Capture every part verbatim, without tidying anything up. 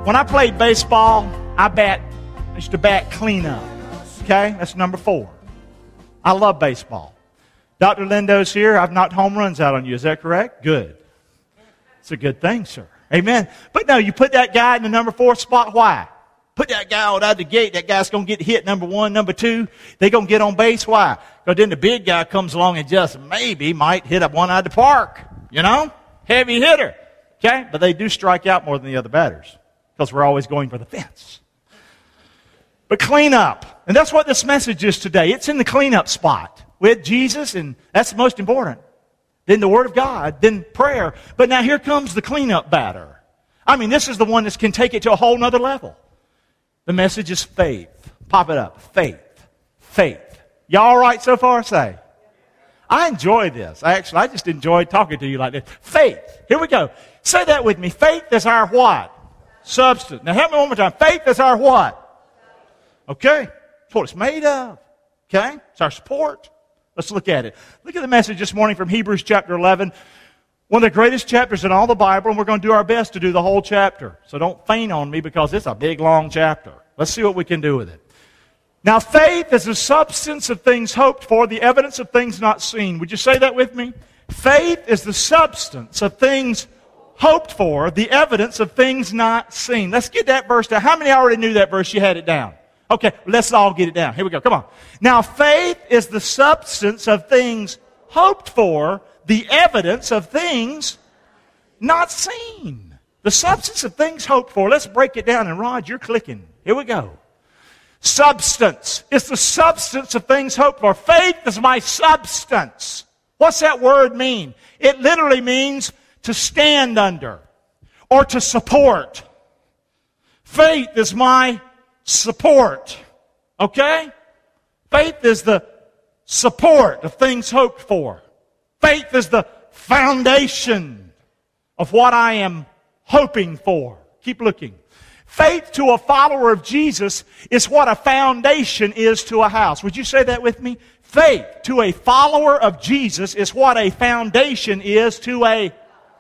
When I played baseball, I bat, I used to bat cleanup. Okay? That's number four. I love baseball. Doctor Lindo's here. I've knocked home runs out on you. Is that correct? Good. It's a good thing, sir. Amen. But no, you put that guy in the number four spot. Why? Put that guy out the gate. That guy's going to get hit, number one. Number two, they're going to get on base. Why? Because then the big guy comes along and just maybe might hit up one out of the park. You know? Heavy hitter. Okay? But they do strike out more than the other batters because we're always going for the fence. But clean up. And that's what this message is today. It's in the cleanup spot with Jesus, and that's the most important. Then the Word of God, then prayer. But now here comes the cleanup batter. I mean, this is the one that can take it to a whole nother level. The message is faith. Pop it up. Faith. Faith. Y'all all right so far? Say. I enjoy this. I actually, I just enjoy talking to you like this. Faith. Here we go. Say that with me. Faith is our what? Substance. Now help me one more time. Faith is our what? Okay. That's what it's made of. Okay. It's our support. Let's look at it. Look at the message this morning from Hebrews chapter eleven. One of the greatest chapters in all the Bible, and we're going to do our best to do the whole chapter. So don't faint on me because it's a big, long chapter. Let's see what we can do with it. Now, faith is the substance of things hoped for, the evidence of things not seen. Would you say that with me? Faith is the substance of things hoped for, the evidence of things not seen. Let's get that verse down. How many already knew that verse? You had it down. Okay, let's all get it down. Here we go. Come on. Now, faith is the substance of things hoped for, the evidence of things not seen. The substance of things hoped for. Let's break it down. And Rod, you're clicking. Here we go. Substance. It's the substance of things hoped for. Faith is my substance. What's that word mean? It literally means to stand under or to support. Faith is my support. Okay? Faith is the support of things hoped for. Faith is the foundation of what I am hoping for. Keep looking. Faith to a follower of Jesus is what a foundation is to a house. Would you say that with me? Faith to a follower of Jesus is what a foundation is to a...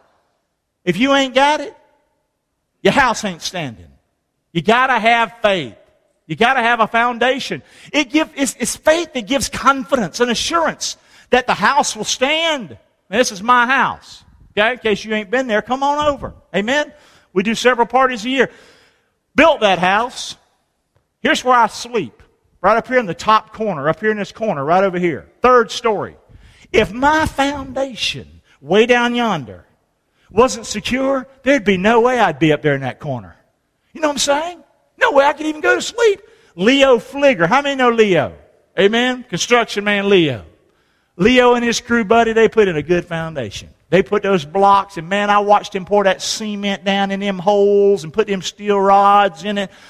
If you ain't got it, your house ain't standing. You got to have faith. You got to have a foundation. It give, it's, it's faith that gives confidence and assurance that the house will stand. Now, this is my house. Okay? In case you ain't been there, come on over. Amen? We do several parties a year. Built that house. Here's where I sleep. Right up here in the top corner. Up here in this corner. Right over here. Third story. If my foundation way down yonder wasn't secure, there'd be no way I'd be up there in that corner. You know what I'm saying? No way I could even go to sleep. Leo Fligger. How many know Leo? Amen? Construction man Leo. Leo and his crew, buddy, they put in a good foundation. They put those blocks, and man, I watched him pour that cement down in them holes and put them steel rods in it.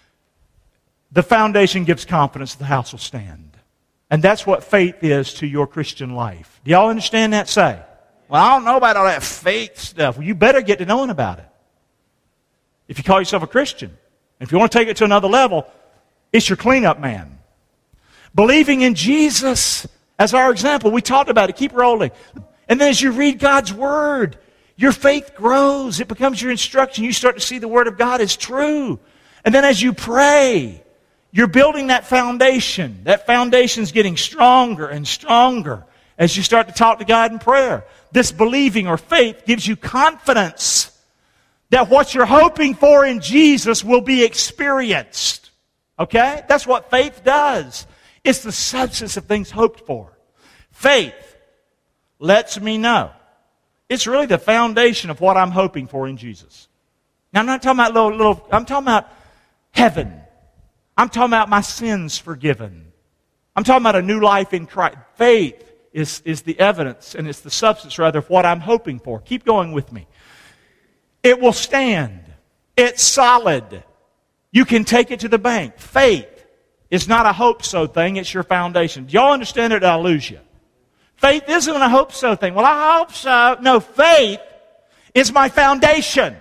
The foundation gives confidence that the house will stand. And that's what faith is to your Christian life. Do y'all understand that? Say, well, I don't know about all that faith stuff. Well, you better get to knowing about it. If you call yourself a Christian. And if you want to take it to another level, it's your cleanup man. Believing in Jesus as our example. We talked about it. Keep rolling. And then as you read God's Word, your faith grows. It becomes your instruction. You start to see the Word of God as true. And then as you pray, you're building that foundation. That foundation's getting stronger and stronger as you start to talk to God in prayer. This believing or faith gives you confidence that what you're hoping for in Jesus will be experienced. Okay? That's what faith does. It's the substance of things hoped for. Faith lets me know. It's really the foundation of what I'm hoping for in Jesus. Now, I'm not talking about little, little, I'm talking about heaven. I'm talking about my sins forgiven. I'm talking about a new life in Christ. Faith is, is the evidence, and it's the substance, rather, of what I'm hoping for. Keep going with me. It will stand. It's solid. You can take it to the bank. Faith is not a hope-so thing. It's your foundation. Do y'all understand it? I'll lose you. Faith isn't a hope-so thing. Well, I hope so. No, faith is my foundation.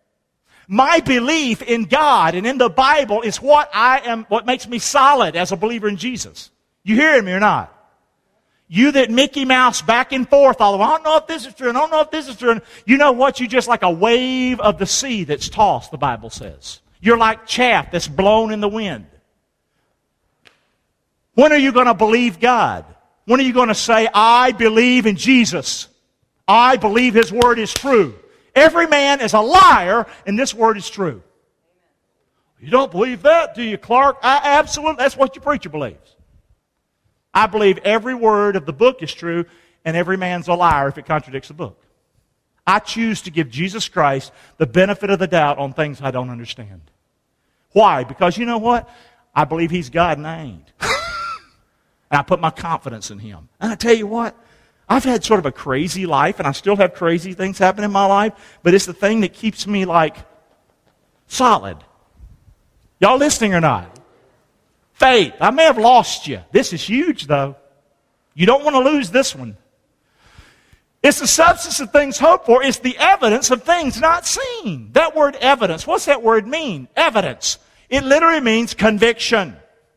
My belief in God and in the Bible is what I am, what makes me solid as a believer in Jesus. You hearing me or not? You that Mickey Mouse back and forth all the way. I don't know if this is true. I don't know if this is true. You know what? You're just like a wave of the sea that's tossed, the Bible says. You're like chaff that's blown in the wind. When are you going to believe God? When are you going to say, I believe in Jesus? I believe His Word is true. Every man is a liar, and this Word is true. You don't believe that, do you, Clark? I absolutely, that's what your preacher believes. I believe every word of the book is true, and every man's a liar if it contradicts the book. I choose to give Jesus Christ the benefit of the doubt on things I don't understand. Why? Because you know what? I believe He's God and I ain't. And I put my confidence in Him. And I tell you what, I've had sort of a crazy life, and I still have crazy things happen in my life, but it's the thing that keeps me like solid. Y'all listening or not? Faith. I may have lost you. This is huge, though. You don't want to lose this one. It's the substance of things hoped for. It's the evidence of things not seen. That word evidence, what's that word mean? Evidence. It literally means conviction.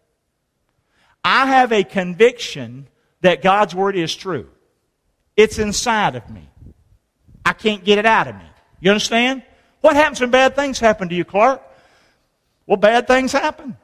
I have a conviction that God's Word is true. It's inside of me. I can't get it out of me. You understand? What happens when bad things happen to you, Clark? Well, bad things happen.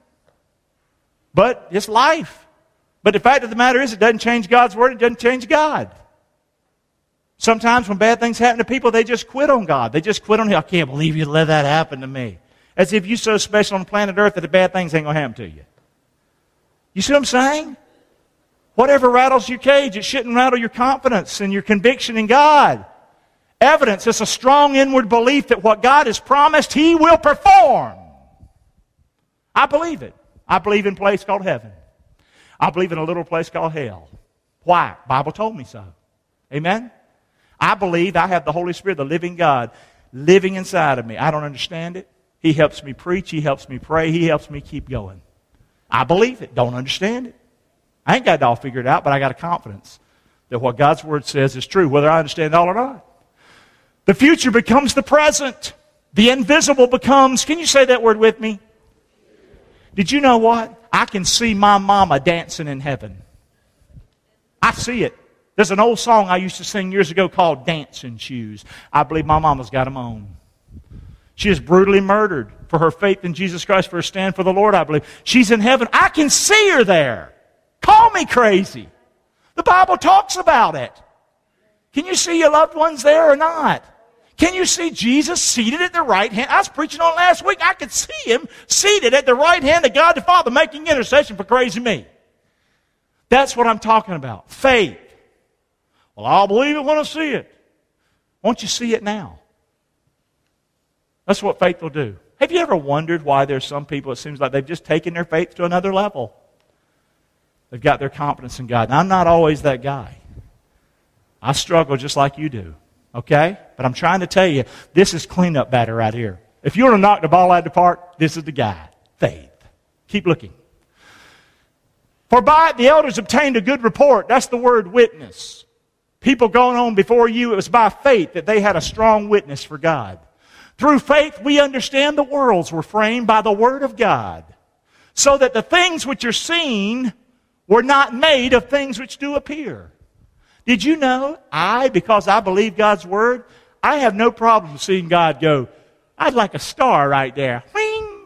But it's life. But the fact of the matter is, it doesn't change God's Word. It doesn't change God. Sometimes when bad things happen to people, they just quit on God. They just quit on Him. I can't believe you let that happen to me. As if you're so special on planet Earth that the bad things ain't going to happen to you. You see what I'm saying? Whatever rattles your cage, it shouldn't rattle your confidence and your conviction in God. Evidence is a strong inward belief that what God has promised, He will perform. I believe it. I believe in a place called heaven. I believe in a little place called hell. Why? The Bible told me so. Amen? I believe I have the Holy Spirit, the living God, living inside of me. I don't understand it. He helps me preach. He helps me pray. He helps me keep going. I believe it. Don't understand it. I ain't got it all figured out, but I got a confidence that what God's Word says is true, whether I understand it all or not. The future becomes the present. The invisible becomes, can you say that word with me? Did you know what? I can see my mama dancing in heaven. I see it. There's an old song I used to sing years ago called Dancing Shoes. I believe my mama's got them on. She is brutally murdered for her faith in Jesus Christ, for her stand for the Lord, I believe. She's in heaven. I can see her there. Call me crazy. The Bible talks about it. Can you see your loved ones there or not? Can you see Jesus seated at the right hand? I was preaching on it last week. I could see Him seated at the right hand of God the Father making intercession for crazy me. That's what I'm talking about. Faith. Well, I'll believe it when I see it. Won't you see it now? That's what faith will do. Have you ever wondered why there's some people, it seems like they've just taken their faith to another level? They've got their confidence in God. And I'm not always that guy. I struggle just like you do. Okay? But I'm trying to tell you, this is cleanup batter right here. If you want to knock the ball out of the park, this is the guy. Faith. Keep looking. For by it the elders obtained a good report. That's the word witness. People going on before you, it was by faith that they had a strong witness for God. Through faith we understand the worlds were framed by the Word of God, so that the things which are seen were not made of things which do appear. Did you know, I, because I believe God's Word, I have no problem seeing God go, I'd like a star right there. Bing!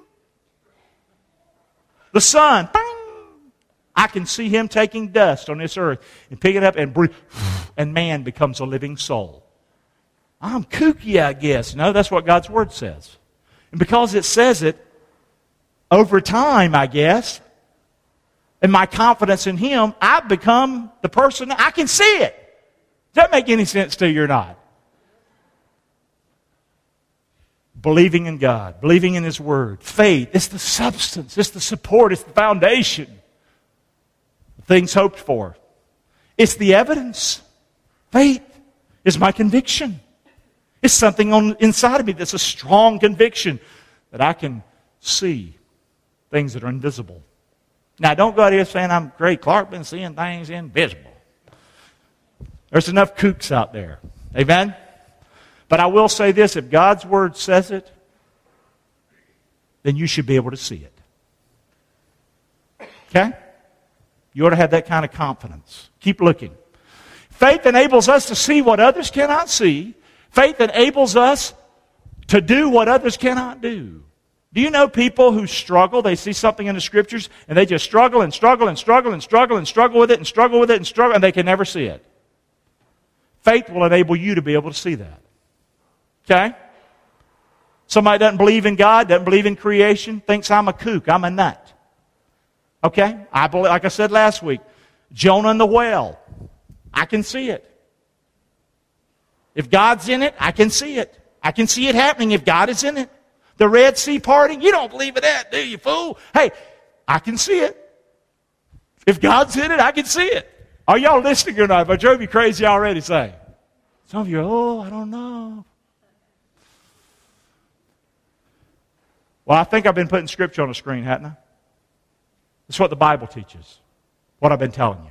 The sun. Bing! I can see Him taking dust on this earth and picking it up and breathe, and man becomes a living soul. I'm kooky, I guess. No, that's what God's Word says. And because it says it, over time, I guess, and my confidence in Him, I've become the person, I can see it. Does that make any sense to you or not? Believing in God, believing in His Word. Faith, it's the substance, it's the support, it's the foundation. Things hoped for. It's the evidence. Faith is my conviction. It's something on inside of me that's a strong conviction that I can see things that are invisible. Now, don't go out here saying I'm great. Clark been seeing things invisible. There's enough kooks out there. Amen? But I will say this, if God's Word says it, then you should be able to see it. Okay? You ought to have that kind of confidence. Keep looking. Faith enables us to see what others cannot see. Faith enables us to do what others cannot do. Do you know people who struggle? They see something in the Scriptures and they just struggle and struggle and struggle and struggle and struggle with it and struggle with it and struggle and they can never see it. Faith will enable you to be able to see that. Okay? Somebody doesn't believe in God, doesn't believe in creation, thinks I'm a kook, I'm a nut. Okay? I believe, like I said last week, Jonah and the whale. I can see it. If God's in it, I can see it. I can see it happening if God is in it. The Red Sea parting, you don't believe in that, do you, fool? Hey, I can see it. If God's in it, I can see it. Are y'all listening or not? If I drove you crazy already, say. Some of you are, oh, I don't know. Well, I think I've been putting Scripture on the screen, haven't I? That's what the Bible teaches. What I've been telling you.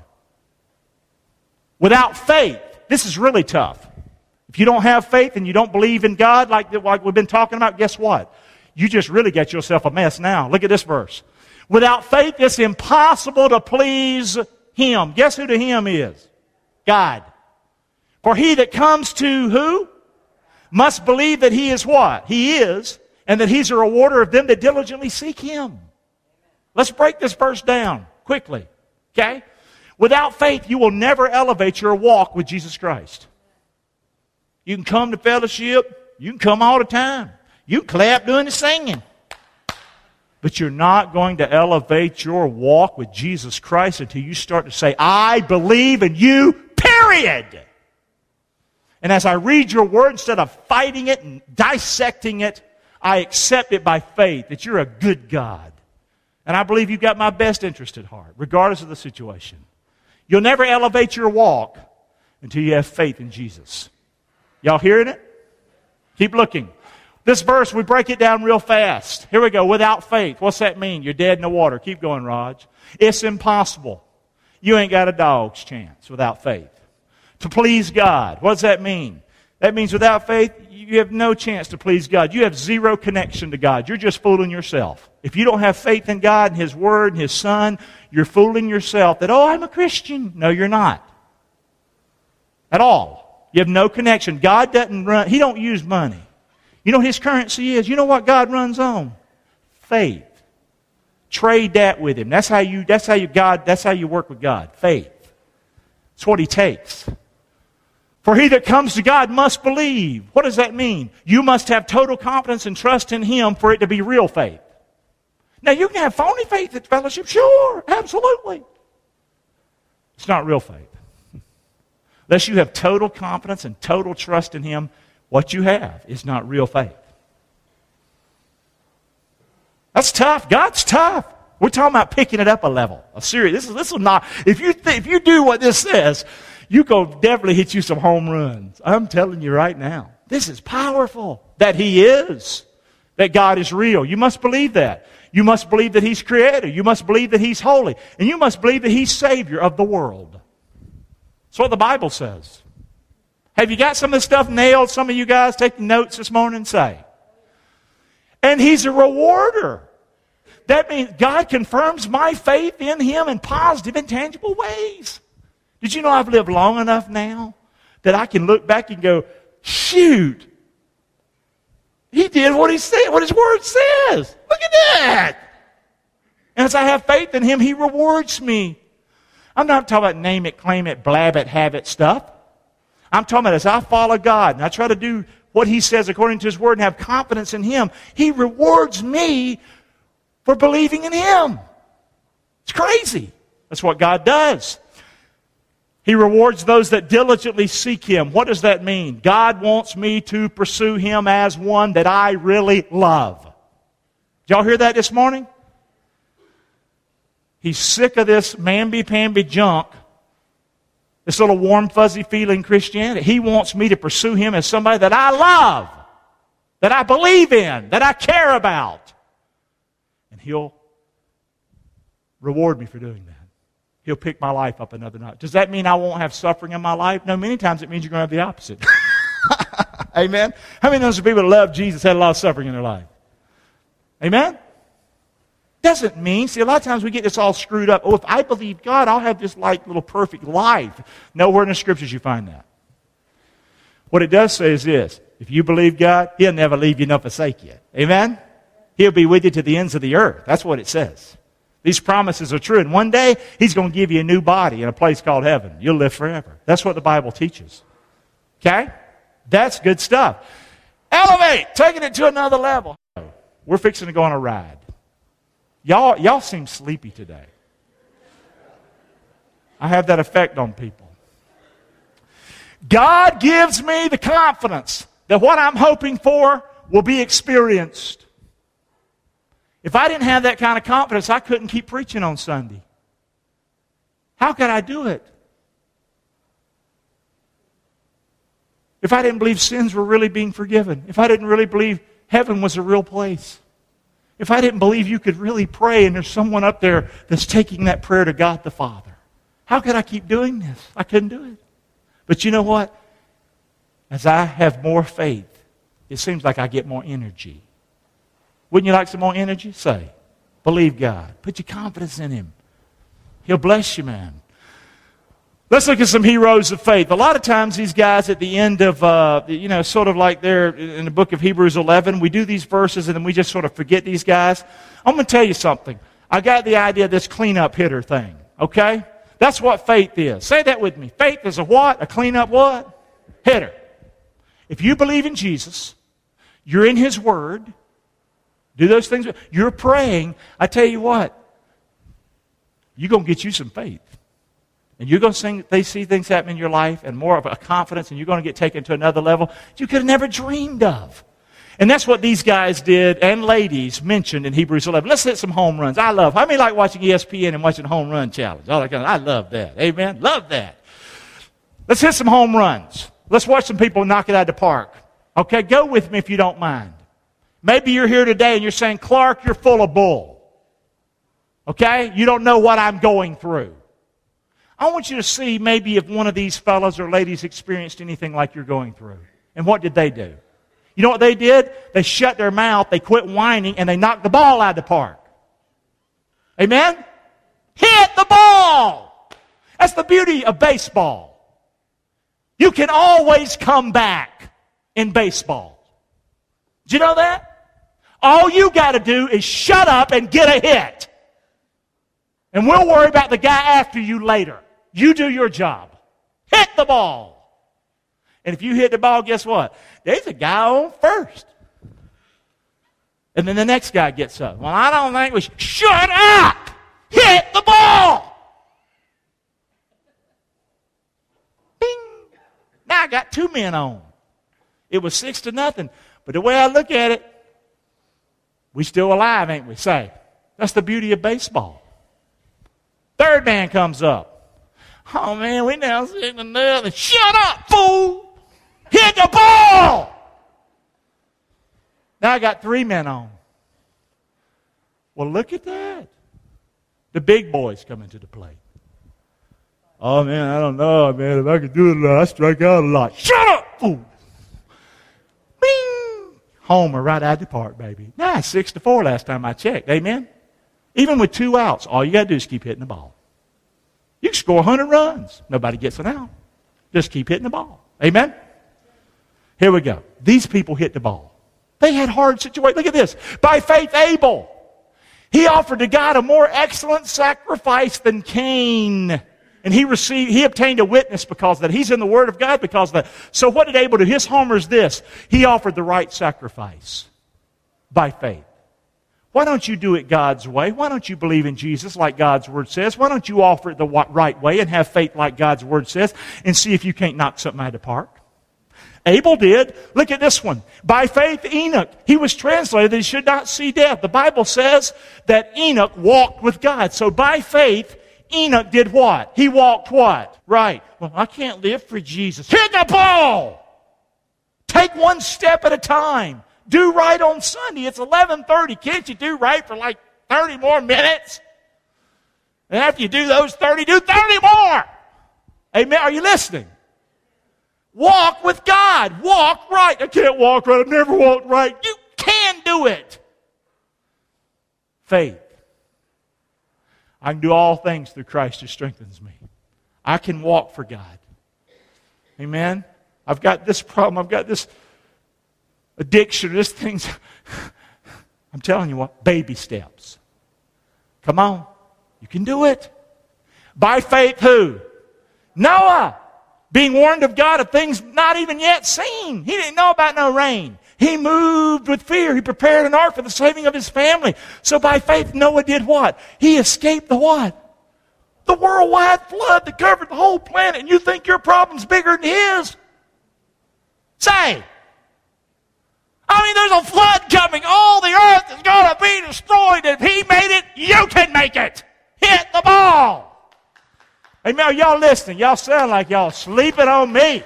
Without faith, this is really tough. If you don't have faith and you don't believe in God like, like we've been talking about, guess what? You just really get yourself a mess now. Look at this verse. Without faith, it's impossible to please Him. Guess who the Him is? God. For he that comes to who? Must believe that He is what? He is, and that He's a rewarder of them that diligently seek Him. Let's break this verse down quickly. Okay? Without faith, you will never elevate your walk with Jesus Christ. You can come to fellowship. You can come all the time. You can clap doing the singing. But you're not going to elevate your walk with Jesus Christ until you start to say, I believe in you, period. And as I read your word, instead of fighting it and dissecting it, I accept it by faith that you're a good God. And I believe you've got my best interest at heart, regardless of the situation. You'll never elevate your walk until you have faith in Jesus. Y'all hearing it? Keep looking. This verse, we break it down real fast. Here we go. Without faith. What's that mean? You're dead in the water. Keep going, Raj. It's impossible. You ain't got a dog's chance without faith. To please God. What does that mean? That means without faith, you have no chance to please God. You have zero connection to God. You're just fooling yourself. If you don't have faith in God and His Word and His Son, you're fooling yourself that, oh, I'm a Christian. No, you're not. At all. You have no connection. God doesn't run, He don't use money. You know what His currency is? You know what God runs on? Faith. Trade that with Him. That's how you, that's how you, God, that's how you work with God. Faith. That's what He takes. For he that comes to God must believe. What does that mean? You must have total confidence and trust in Him for it to be real faith. Now, you can have phony faith at fellowship. Sure, absolutely. It's not real faith. Unless you have total confidence and total trust in Him, what you have is not real faith. That's tough. God's tough. We're talking about picking it up a level. A serious. This is this is not. If you th- if you do what this says, you go definitely hit you some home runs. I'm telling you right now. This is powerful. That He is. That God is real. You must believe that. You must believe that He's Creator. You must believe that He's holy. And you must believe that He's Savior of the world. That's what the Bible says. Have you got some of this stuff nailed? Some of you guys taking notes this morning say. And He's a rewarder. That means God confirms my faith in Him in positive and tangible ways. Did you know I've lived long enough now that I can look back and go, shoot, He did what He said, what His Word says. Look at that. And as I have faith in Him, He rewards me. I'm not talking about name it, claim it, blab it, have it stuff. I'm talking about as I follow God and I try to do what He says according to His Word and have confidence in Him, He rewards me for believing in Him. It's crazy. That's what God does. He rewards those that diligently seek Him. What does that mean? God wants me to pursue Him as one that I really love. Did y'all hear that this morning? He's sick of this mamby-pamby junk, this little warm, fuzzy feeling Christianity. He wants me to pursue Him as somebody that I love, that I believe in, that I care about. And He'll reward me for doing that. He'll pick my life up another notch. Does that mean I won't have suffering in my life? No, many times it means you're going to have the opposite. Amen? How many of those people that love Jesus had a lot of suffering in their life? Amen? Doesn't mean, see, a lot of times we get this all screwed up. Oh, if I believe God, I'll have this like little perfect life. Nowhere in the Scriptures you find that. What it does say is this. If you believe God, He'll never leave you nor forsake you. Amen? He'll be with you to the ends of the earth. That's what it says. These promises are true. And one day, He's going to give you a new body in a place called heaven. You'll live forever. That's what the Bible teaches. Okay? That's good stuff. Elevate! Taking it to another level. We're fixing to go on a ride. Y'all, y'all seem sleepy today. I have that effect on people. God gives me the confidence that what I'm hoping for will be experienced. If I didn't have that kind of confidence, I couldn't keep preaching on Sunday. How could I do it? If I didn't believe sins were really being forgiven, if I didn't really believe heaven was a real place, if I didn't believe you could really pray and there's someone up there that's taking that prayer to God the Father, how could I keep doing this? I couldn't do it. But you know what? As I have more faith, it seems like I get more energy. Wouldn't you like some more energy? Say, believe God. Put your confidence in Him. He'll bless you, man. Let's look at some heroes of faith. A lot of times these guys at the end of, uh, you know, sort of like they're in the book of Hebrews eleven, we do these verses and then we just sort of forget these guys. I'm going to tell you something. I got the idea of this cleanup hitter thing, okay? That's what faith is. Say that with me. Faith is a what? A cleanup what? Hitter. If you believe in Jesus, you're in His Word, do those things, you're praying, I tell you what, you're going to get you some faith. And you're going to see, they see things happen in your life and more of a confidence, and you're going to get taken to another level you could have never dreamed of. And that's what these guys did and ladies mentioned in Hebrews eleven. Let's hit some home runs. I love, how many like watching E S P N and watching Home Run Challenge? All that kind of, I love that. Amen? Love that. Let's hit some home runs. Let's watch some people knock it out of the park. Okay, go with me if you don't mind. Maybe you're here today and you're saying, Clark, you're full of bull. Okay? You don't know what I'm going through. I want you to see maybe if one of these fellows or ladies experienced anything like you're going through. And what did they do? You know what they did? They shut their mouth, they quit whining, and they knocked the ball out of the park. Amen? Hit the ball! That's the beauty of baseball. You can always come back in baseball. Did you know that? All you got to do is shut up and get a hit. And we'll worry about the guy after you later. You do your job. Hit the ball. And if you hit the ball, guess what? There's a guy on first. And then the next guy gets up. Well, I don't think we should. Shut up! Hit the ball! Bing! Now I got two men on. It was six to nothing. But the way I look at it, we still alive, ain't we? Say. That's the beauty of baseball. Third man comes up. Oh, man, we now sitting another. Shut up, fool! Hit the ball! Now I got three men on. Well, look at that. The big boys come into the plate. Oh, man, I don't know, man. If I could do it a lot, I strike out a lot. Shut up, fool! Bing! Homer right out of the park, baby. Nah, six to four last time I checked. Amen? Even with two outs, all you got to do is keep hitting the ball. You can score one hundred runs. Nobody gets an out. Just keep hitting the ball. Amen? Here we go. These people hit the ball. They had hard situations. Look at this. By faith, Abel. He offered to God a more excellent sacrifice than Cain. And he received, he obtained a witness because of that. He's in the Word of God because of that. So what did Abel do? His homer is this. He offered the right sacrifice by faith. Why don't you do it God's way? Why don't you believe in Jesus like God's Word says? Why don't you offer it the right way and have faith like God's Word says and see if you can't knock something out of the park? Abel did. Look at this one. By faith, Enoch, he was translated that he should not see death. The Bible says that Enoch walked with God. So by faith, Enoch did what? He walked what? Right. Well, I can't live for Jesus. Hit the ball! Take one step at a time. Do right on Sunday. It's eleven thirty. Can't you do right for like thirty more minutes? And after you do those thirty, do thirty more. Amen. Are you listening? Walk with God. Walk right. I can't walk right. I've never walked right. You can do it. Faith. I can do all things through Christ who strengthens me. I can walk for God. Amen? I've got this problem. I've got this addiction. This thing's... I'm telling you what, baby steps. Come on. You can do it. By faith who? Noah. Being warned of God of things not even yet seen. He didn't know about no rain. He moved with fear. He prepared an ark for the saving of his family. So by faith, Noah did what? He escaped the what? The worldwide flood that covered the whole planet. And you think your problem's bigger than his? Say. I mean, there's a flood coming. All the earth is going to be destroyed. If he made it, you can make it. Hit the ball. Amen. Are y'all listening? Y'all sound like y'all sleeping on me.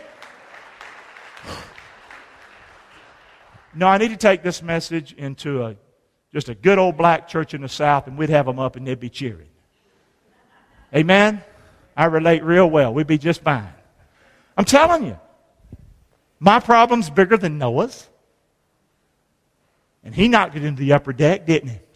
No, I need to take this message into a just a good old black church in the South, and we'd have them up and they'd be cheering. Amen? I relate real well. We'd be just fine. I'm telling you, my problem's bigger than Noah's. And he knocked it into the upper deck, didn't he?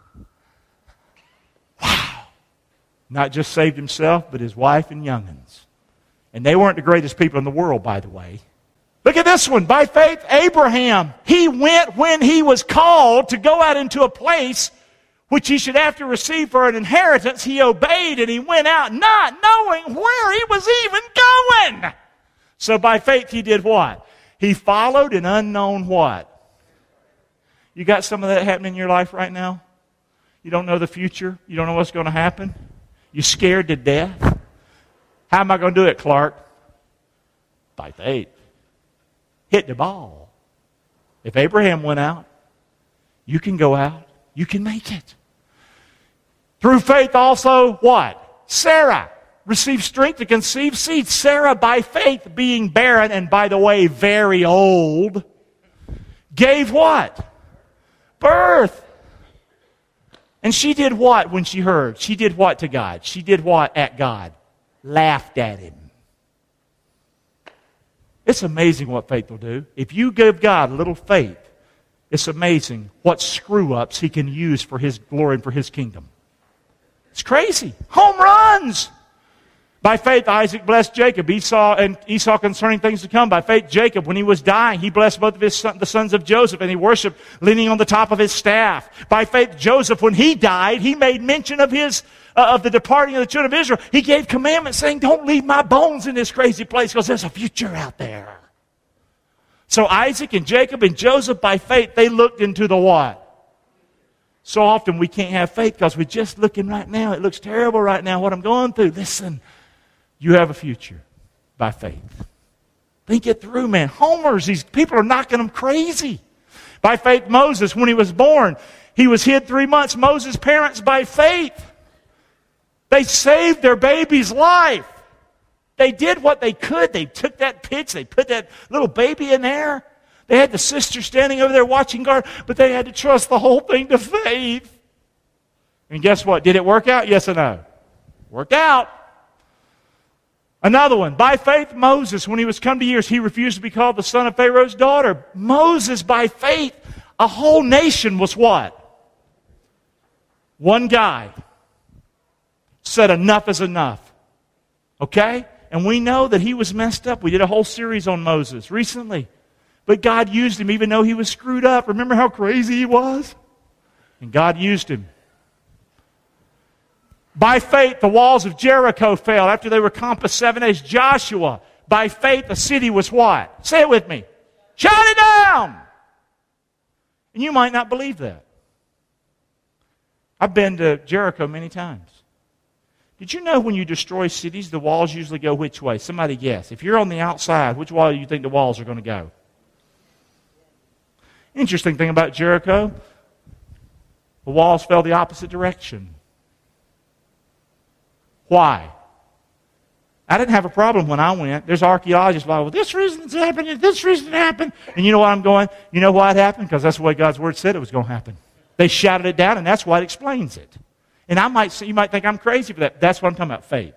Wow. Not just saved himself, but his wife and young'uns. And they weren't the greatest people in the world, by the way. Look at this one. By faith, Abraham, he went when he was called to go out into a place which he should have to receive for an inheritance. He obeyed and he went out not knowing where he was even going. So by faith he did what? He followed an unknown what? You got some of that happening in your life right now? You don't know the future? You don't know what's going to happen? You're scared to death? How am I going to do it, Clark? By faith. Hit the ball. If Abraham went out, you can go out. You can make it. Through faith also, what? Sarah received strength to conceive seed. Sarah, by faith, being barren, and by the way, very old, gave what? Birth. And she did what when she heard? She did what to God? She did what at God? Laughed at him. It's amazing what faith will do. If you give God a little faith, it's amazing what screw-ups he can use for his glory and for his kingdom. It's crazy. Home runs. By faith, Isaac blessed Jacob, Esau, and Esau concerning things to come. By faith, Jacob, when he was dying, he blessed both of his son, the sons of Joseph, and he worshipped leaning on the top of his staff. By faith, Joseph, when he died, he made mention of his uh, of the departing of the children of Israel. He gave commandments saying, don't leave my bones in this crazy place because there's a future out there. So Isaac and Jacob and Joseph, by faith, they looked into the what? So often we can't have faith because we're just looking right now. It looks terrible right now, what I'm going through. Listen, you have a future by faith. Think it through, man. Homers, these people are knocking them crazy. By faith, Moses, when he was born, he was hid three months. Moses' parents, by faith, they saved their baby's life. They did what they could. They took that pitch. They put that little baby in there. They had the sister standing over there watching guard, but they had to trust the whole thing to faith. And guess what? Did it work out? Yes or no? Worked out. Another one. By faith, Moses, when he was come to years, he refused to be called the son of Pharaoh's daughter. Moses, by faith, a whole nation was what? One guy said enough is enough. Okay? And we know that he was messed up. We did a whole series on Moses recently. But God used him even though he was screwed up. Remember how crazy he was? And God used him. By faith, the walls of Jericho fell after they were compassed seven days. Joshua, by faith, the city was what? Say it with me. Shut it down! And you might not believe that. I've been to Jericho many times. Did you know when you destroy cities, the walls usually go which way? Somebody guess. If you're on the outside, which way do you think the walls are going to go? Interesting thing about Jericho, the walls fell the opposite direction. Why? I didn't have a problem when I went. There's archaeologists like, well, this reason it's happened, this reason it happened. And you know what I'm going? You know why it happened? Because that's the way God's Word said it was going to happen. They shouted it down, and that's why it explains it. And I might say, you might think I'm crazy for that. That's what I'm talking about, faith.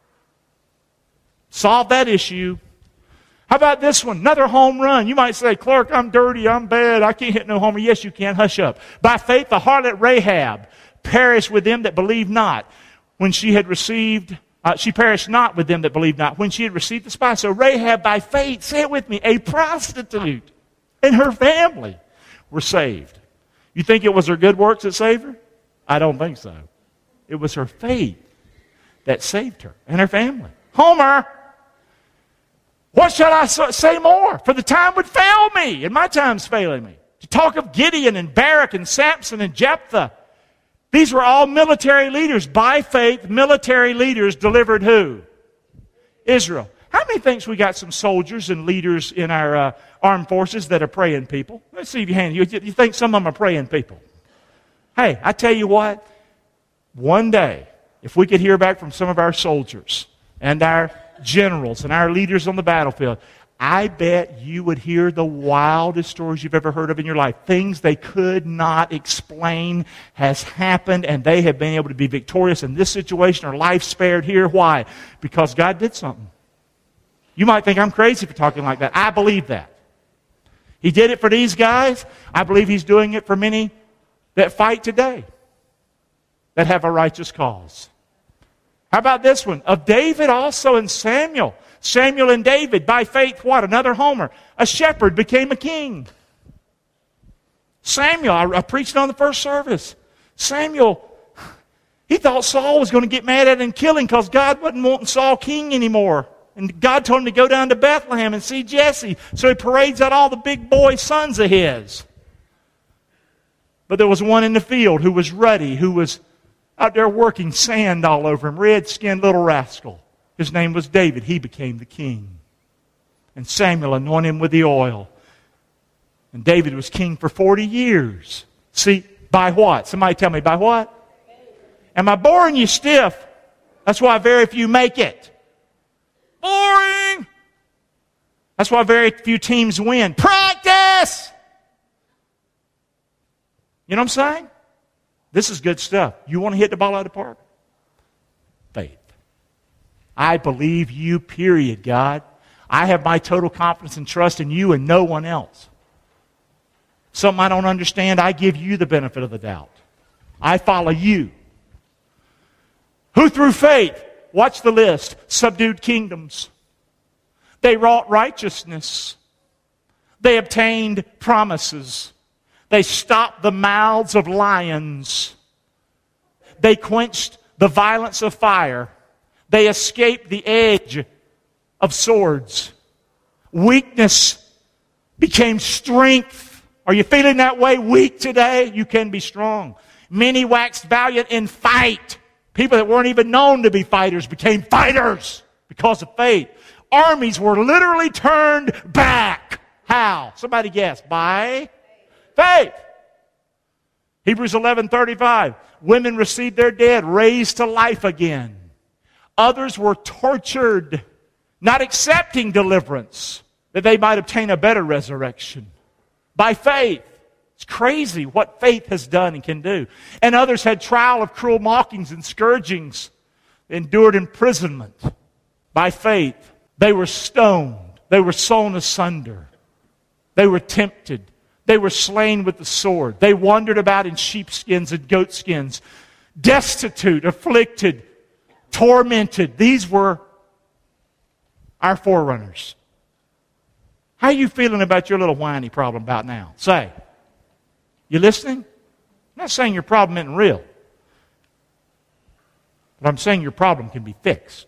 Solve that issue. How about this one? Another home run. You might say, Clark, I'm dirty, I'm bad, I can't hit no homer. Yes, you can. Hush up. By faith, the harlot Rahab perished with them that believe not. when she had received, uh, she perished not with them that believed not, when she had received the spies. So Rahab, by faith, say it with me, a prostitute, and her family were saved. You think it was her good works that saved her? I don't think so. It was her faith that saved her and her family. Homer, what shall I say more? For the time would fail me, and my time's failing me. To talk of Gideon and Barak and Samson and Jephthah. These were all military leaders. By faith, military leaders delivered who? Israel. How many thinks we got some soldiers and leaders in our uh, armed forces that are praying people? Let's see if you hand. You, you think some of them are praying people? Hey, I tell you what. One day, if we could hear back from some of our soldiers and our generals and our leaders on the battlefield, I bet you would hear the wildest stories you've ever heard of in your life. Things they could not explain has happened, and they have been able to be victorious in this situation or life spared here. Why? Because God did something. You might think I'm crazy for talking like that. I believe that. He did it for these guys. I believe He's doing it for many that fight today, that have a righteous cause. How about this one? Of David also and Samuel. Samuel and David, by faith, what? Another Homer. A shepherd became a king. Samuel, I, I preached on the first service. Samuel, he thought Saul was going to get mad at him and kill him because God wasn't wanting Saul king anymore. And God told him to go down to Bethlehem and see Jesse. So he parades out all the big boy sons of his. But there was one in the field who was ruddy, who was out there working sand all over him, red-skinned little rascal. His name was David. He became the king. And Samuel anointed him with the oil. And David was king for forty years. See, by what? Somebody tell me, by what? Am I boring you stiff? That's why very few make it. Boring! That's why very few teams win. Practice! You know what I'm saying? This is good stuff. You want to hit the ball out of the park? Faith. I believe you, period, God. I have my total confidence and trust in you and no one else. Something I don't understand, I give you the benefit of the doubt. I follow you. Who through faith, watch the list, subdued kingdoms. They wrought righteousness. They obtained promises. They stopped the mouths of lions. They quenched the violence of fire. They escaped the edge of swords. Weakness became strength. Are you feeling that way? Weak today? You can be strong. Many waxed valiant in fight. People that weren't even known to be fighters became fighters because of faith. Armies were literally turned back. How? Somebody guess. By faith. Hebrews eleven thirty-five. Women received their dead, raised to life again. Others were tortured, not accepting deliverance, that they might obtain a better resurrection. By faith. It's crazy what faith has done and can do. And others had trial of cruel mockings and scourgings, endured imprisonment. By faith. They were stoned. They were sawn asunder. They were tempted. They were slain with the sword. They wandered about in sheepskins and goatskins, destitute, afflicted, tormented. These were our forerunners. How are you feeling about your little whiny problem about now? Say. You listening? I'm not saying your problem isn't real. But I'm saying your problem can be fixed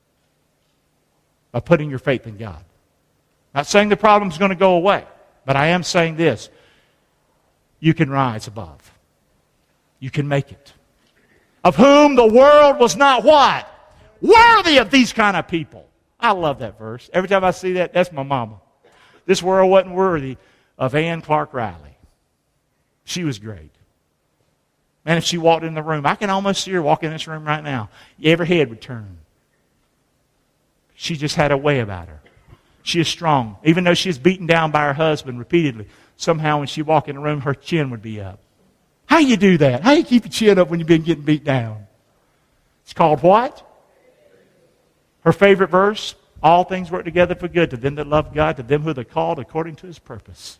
by putting your faith in God. Not saying the problem's going to go away. But I am saying this. You can rise above. You can make it. Of whom the world was not what? Worthy of these kind of people. I love that verse. Every time I see that, that's my mama. This world wasn't worthy of Ann Clark Riley. She was great. Man, if she walked in the room, I can almost see her walk in this room right now. Every head would turn. She just had a way about her. She is strong. Even though she is beaten down by her husband repeatedly, somehow when she walked in the room, her chin would be up. How you do that? How you keep your chin up when you've been getting beat down? It's called what? Her favorite verse, all things work together for good to them that love God, to them who are called according to His purpose.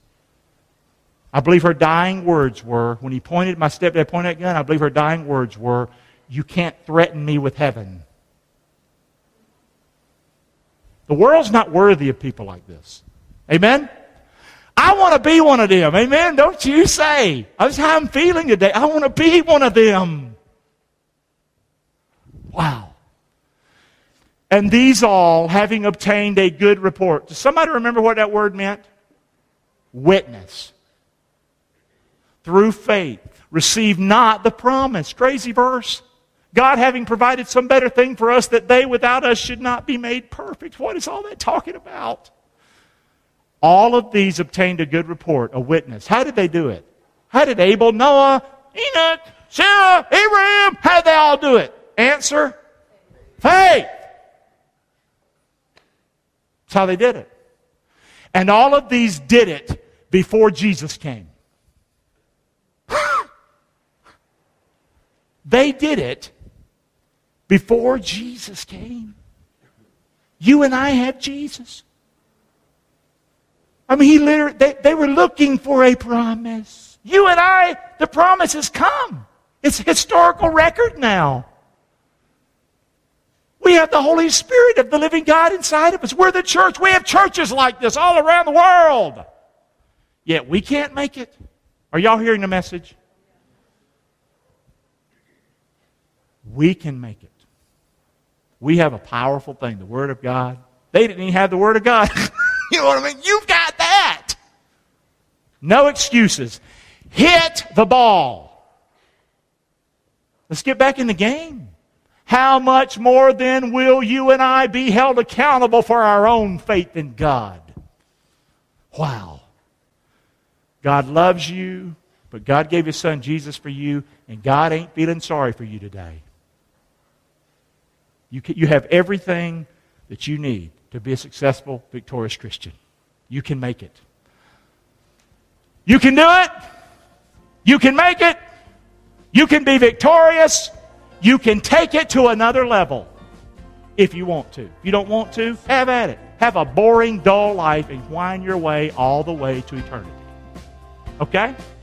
I believe her dying words were, when he pointed, my stepdad pointed that gun, I believe her dying words were, you can't threaten me with heaven. The world's not worthy of people like this. Amen? I want to be one of them. Amen? Don't you say. That's how I'm feeling today. I want to be one of them. Wow. And these all, having obtained a good report. Does somebody remember what that word meant? Witness. Through faith. Receive not the promise. Crazy verse. God having provided some better thing for us, that they without us should not be made perfect. What is all that talking about? All of these obtained a good report, a witness. How did they do it? How did Abel, Noah, Enoch, Sarah, Abraham, how did they all do it? Answer? Faith. That's how they did it. And all of these did it before Jesus came. They did it before Jesus came. You and I have Jesus. I mean, he literally, they, they were looking for a promise. You and I, the promise has come. It's a historical record now. We have the Holy Spirit of the living God inside of us. We're the church. We have churches like this all around the world. Yet we can't make it. Are y'all hearing the message? We can make it. We have a powerful thing, the Word of God. They didn't even have the Word of God. You know what I mean? You've got that. No excuses. Hit the ball. Let's get back in the game. How much more then will you and I be held accountable for our own faith in God? Wow. God loves you, but God gave His Son Jesus for you, and God ain't feeling sorry for you today. You, can, you have everything that you need to be a successful, victorious Christian. You can make it. You can do it. You can make it. You can be victorious. You can take it to another level if you want to. If you don't want to, have at it. Have a boring, dull life and whine your way all the way to eternity. Okay?